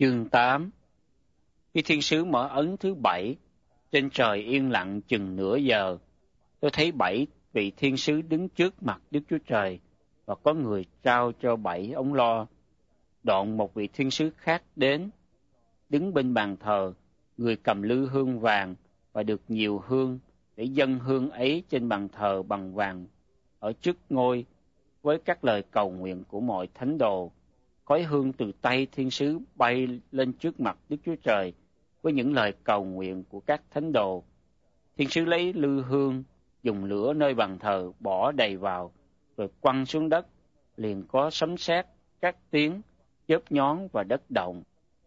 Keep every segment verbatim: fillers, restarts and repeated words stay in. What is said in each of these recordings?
Chương tám. Khi thiên sứ mở ấn thứ bảy, trên trời yên lặng chừng nửa giờ. Tôi thấy bảy vị thiên sứ đứng trước mặt Đức Chúa Trời, và có người trao cho bảy ống lo. Đoạn một vị thiên sứ khác đến, đứng bên bàn thờ, người cầm lư hương vàng và được nhiều hương, để dâng hương ấy trên bàn thờ bằng vàng ở trước ngôi, với các lời cầu nguyện của mọi thánh đồ. Khói hương từ tay thiên sứ bay lên trước mặt Đức Chúa Trời với những lời cầu nguyện của các thánh đồ. Thiên sứ lấy lư hương, dùng lửa nơi bàn thờ bỏ đầy vào, rồi quăng xuống đất. Liền có sấm sét, các tiếng, chớp nhón và đất động.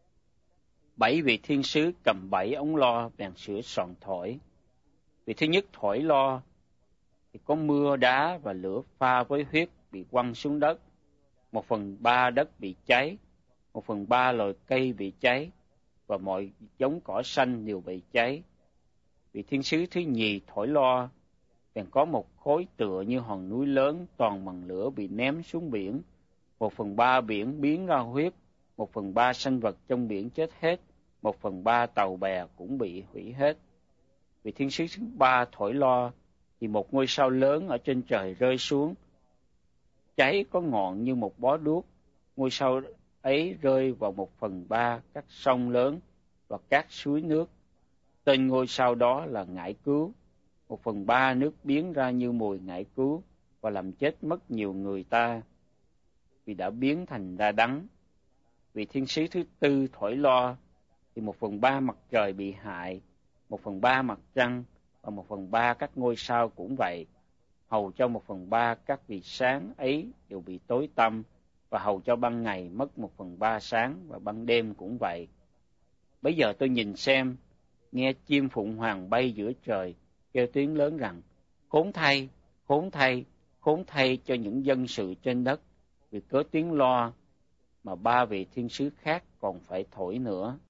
Bảy vị thiên sứ cầm bảy ống lo bèn sửa soạn thổi. Vị thứ nhất thổi lo, thì có mưa đá và lửa pha với huyết bị quăng xuống đất. Một phần ba đất bị cháy, một phần ba loài cây bị cháy, và mọi giống cỏ xanh đều bị cháy. Vị thiên sứ thứ nhì thổi lo, bèn có một khối tựa như hòn núi lớn toàn bằng lửa bị ném xuống biển. Một phần ba biển biến ra huyết, một phần ba sanh vật trong biển chết hết, một phần ba tàu bè cũng bị hủy hết. Vị thiên sứ thứ ba thổi lo, thì một ngôi sao lớn ở trên trời rơi xuống, cháy có ngọn như một bó đuốc. Ngôi sao ấy rơi vào một phần ba các sông lớn và các suối nước. Tên ngôi sao đó là Ngải Cứu. Một phần ba nước biến ra như mùi ngải cứu, và làm chết mất nhiều người ta, vì đã biến thành ra đắng. Vị thiên sứ thứ tư thổi lo, thì một phần ba mặt trời bị hại, một phần ba mặt trăng, và một phần ba các ngôi sao cũng vậy. Hầu cho một phần ba các vì sáng ấy đều bị tối tăm, và hầu cho ban ngày mất một phần ba sáng, và ban đêm cũng vậy. Bây giờ tôi nhìn xem, nghe chim phụng hoàng bay giữa trời, kêu tiếng lớn rằng: khốn thay, khốn thay, khốn thay cho những dân sự trên đất, vì cớ tiếng lo mà ba vị thiên sứ khác còn phải thổi nữa.